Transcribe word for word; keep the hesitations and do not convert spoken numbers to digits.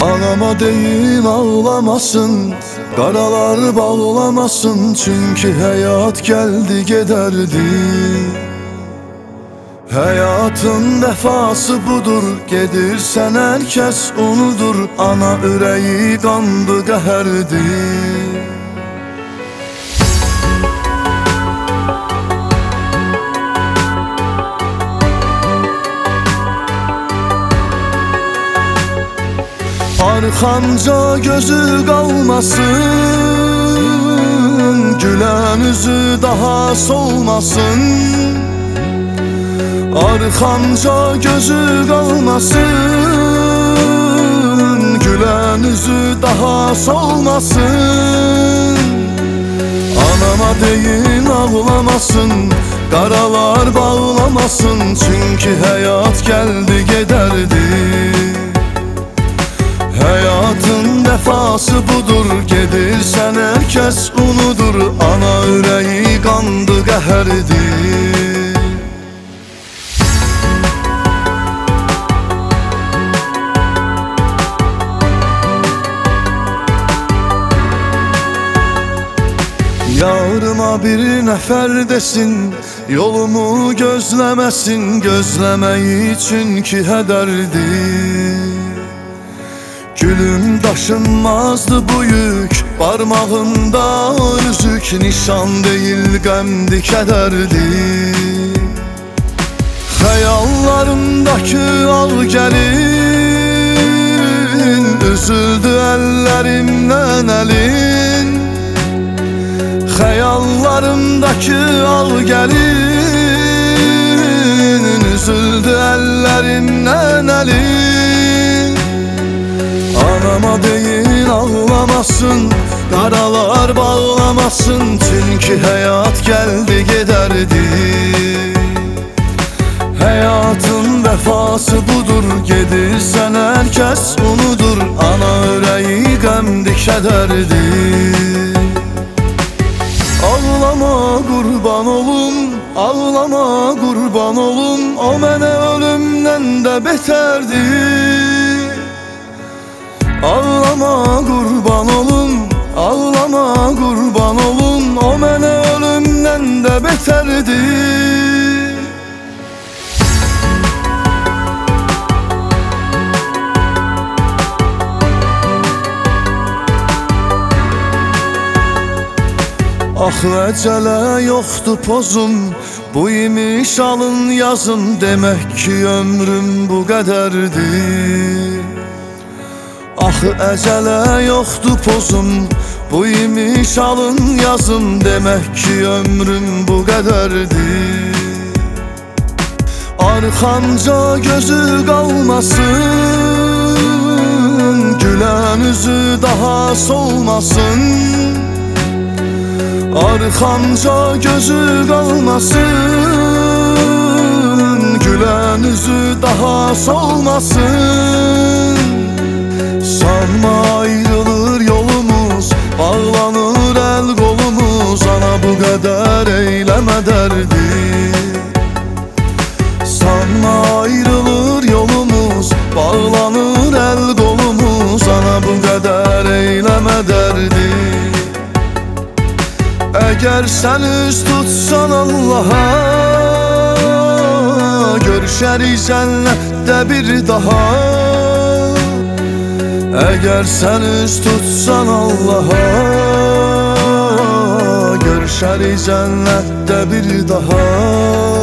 Anama deyin ağlamasın, qaralar bağlamasın, çünkü hayat geldi giderdi. Hayatın vefası budur, gedirsen herkes unudur. Ana ürəyi qandı qəhərdi. Arxamca gözü qalmasın, gülen üzü daha solmasın. Arxamca gözü qalmasın, gülen üzü daha solmasın. Anama deyin ağlamasın, qaralar bağlamasın, çünkü hayat geldi giderdi. Hayatın vefası budur, gedirsen herkes unudur. Ana ürəyi qandı qəhərdi. Yarıma bir nəfər desin, yolumu gözləməsin. Gözləməyi çünki hədərdir. Gülüm daşınmazdı bu yük, parmağımda üzük. Nişan değil qəmdi kədərdi. Xəyallarımdakı al gəlin, üzüldü əllərimdən əlin. Xəyallarımdakı al gəlin, üzüldü əllərimdən əlin. Anama deyin ağlamasın, qaralar bağlamasın, çünkü hayat geldi giderdi. Hayatın vefası budur, gedirsen herkes unudur. Ana ürəyi qəmdi kədərdi. Ağlama qurban olum, ağlama qurban olum, o mənə ölümdən də betərdi. Ağlama qurban olum, ağlama qurban olum, o mənə ölümdən də betərdi. Axı əcələ yoxdur pozum, bu imiş alın yazın. Demək ki ömrüm bu qədərdir. Axı əcələ yoxdur pozum, bu imiş alın yazım. Demək ki ömrüm bu qədərdir. Arxamca gözü qalmasın, gülen üzü daha solmasın. Arxamca gözü qalmasın, gülen üzü daha solmasın. Sanma ayrılır yolumuz, bağlanır el kolumuz. Ana bu qədər eyləmə dərdi. Sanma ayrılır yolumuz, bağlanır el kolumuz. Ana bu qədər eyləmə dərdi. Əgər sən üz tutsan Allaha, görüşərik cənnətdə bir daha. Əgər sən üz tutsan Allaha, görüşərik cənnətdə bir daha.